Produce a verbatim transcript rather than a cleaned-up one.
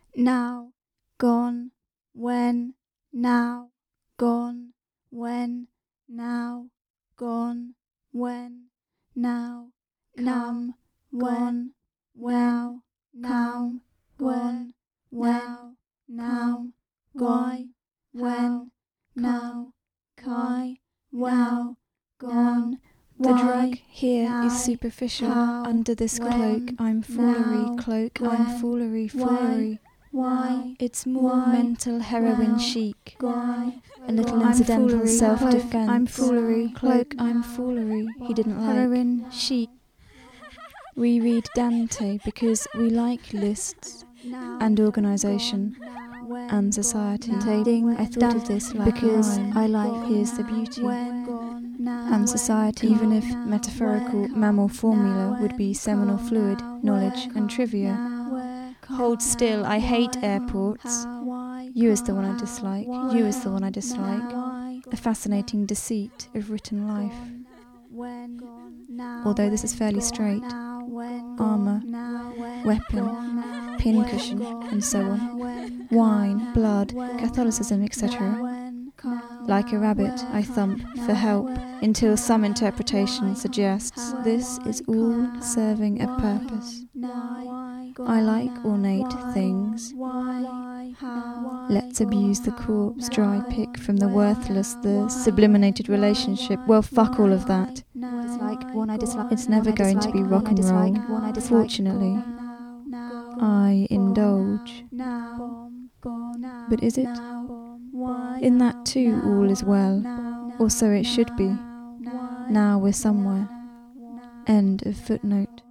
now, gone, when, now, gone, when, now, gone, when, now, come, gone, now, now, gone, when, now, gone, when, now, kai, wow, gone. The drug here is superficial. Under this cloak, I'm foolery, cloak, I'm foolery, foolery. Why? It's more mental heroin chic. Why? A little I'm incidental foolery, self-defense. cloak, I'm foolery, cloak, I'm foolery. He didn't like heroin chic. We read Dante because we like lists and organisation and society. I thought of this like because wine. I like Here's the beauty. and Society, even if metaphorical mammal formula would be seminal fluid, knowledge and trivia. Hold still, I hate airports. You is the one I dislike, you is the one I dislike. A fascinating deceit of written life. Although this is fairly straight. Armour, weapon, pincushion, and so on. Wine, blood, Catholicism, et cetera. Like a rabbit, I thump for help until some interpretation suggests this is all serving a purpose. I like ornate things. Let's abuse the corpse, dry pick from the worthless, the subliminated relationship. Well, fuck all of that. It's never going to be rock and roll. Fortunately, I indulge. But is it? In that too all is well, or so it should be. Now we're somewhere. End of footnote.